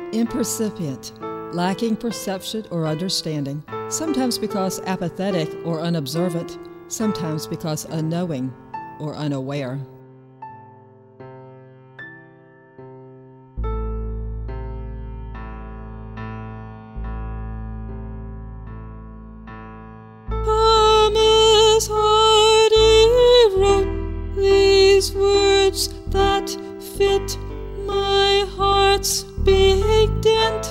Impercipient, lacking perception or understanding, sometimes because apathetic or unobservant, sometimes because unknowing or unaware. Thomas Hardy wrote these words that fit my heart's big dent.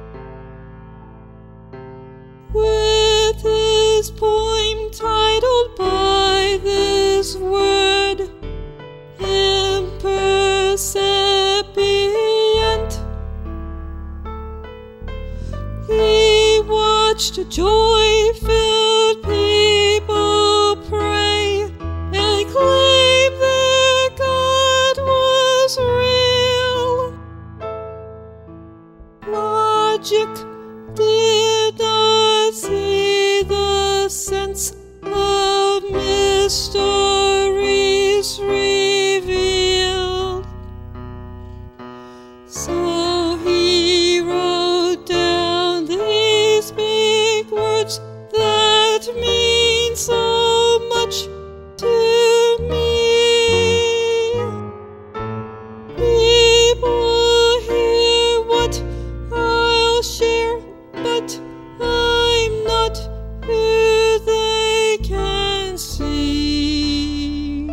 With his poem titled by this word, Impercipient. He watched joy-filled people pray and claim that God was real. Logic did not see the sense of mysteries revealed. So he wrote down these big words that mean so much to me. People hear what I'll share, but I'm not who they can see.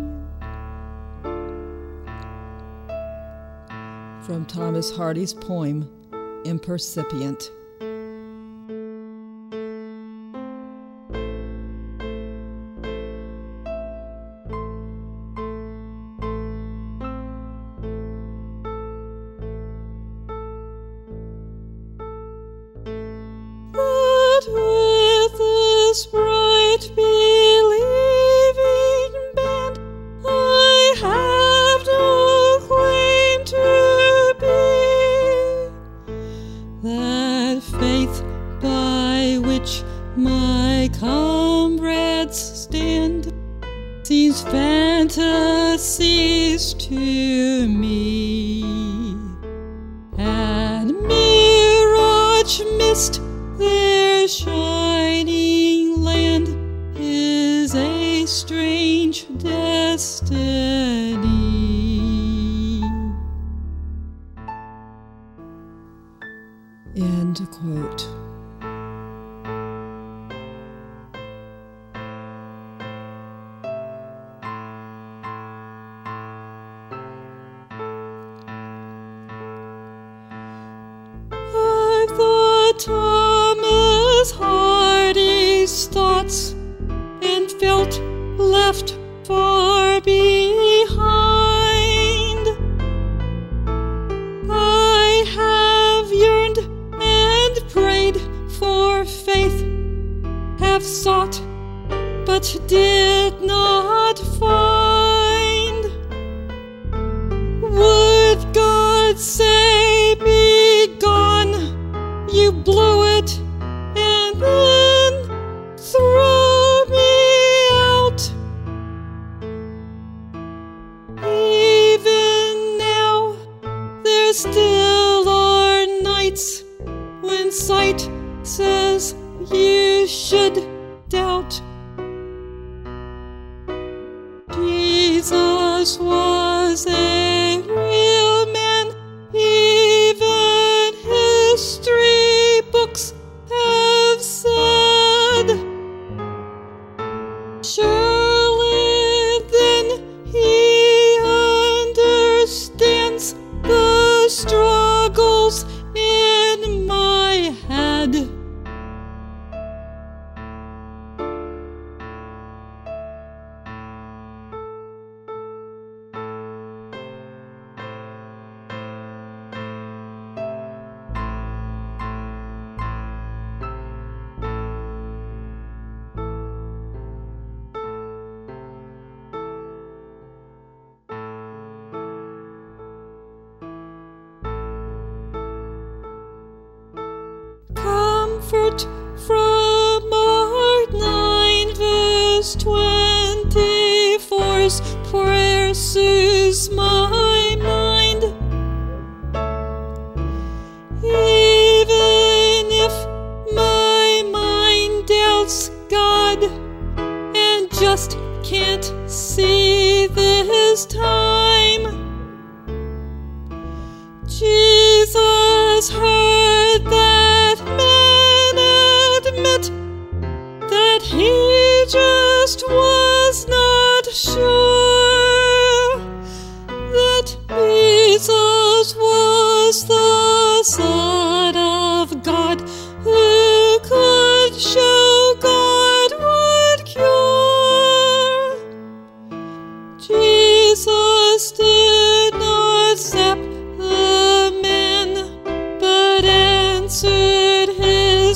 From Thomas Hardy's poem, Impercipient. But with this bright believing band, I have no claim to be. That faith by which my comrades stand seems fantasies to me, and mirage mist their shining land is a strange destiny. End quote. I've thought Thomas Hardy's thoughts and felt left far behind. I have yearned and prayed for faith, have sought but did not find. Would God say, "Be gone, you blew it," and then throw me out? Even now, there still are nights when sight says you should doubt. Jesus was a real man, even history books have said. Surely then he understands the struggles in my head. Comfort from Mark 9 verse 24's prayer soothes my mind.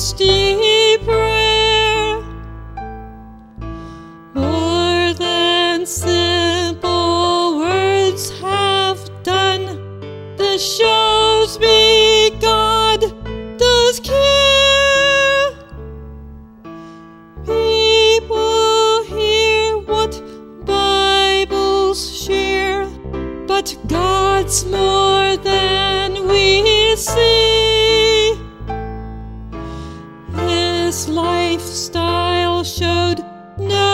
honesty prayer. More than simple words have done, this shows me God does care. People hear what Bibles share, but God's more than we see. His lifestyle showed no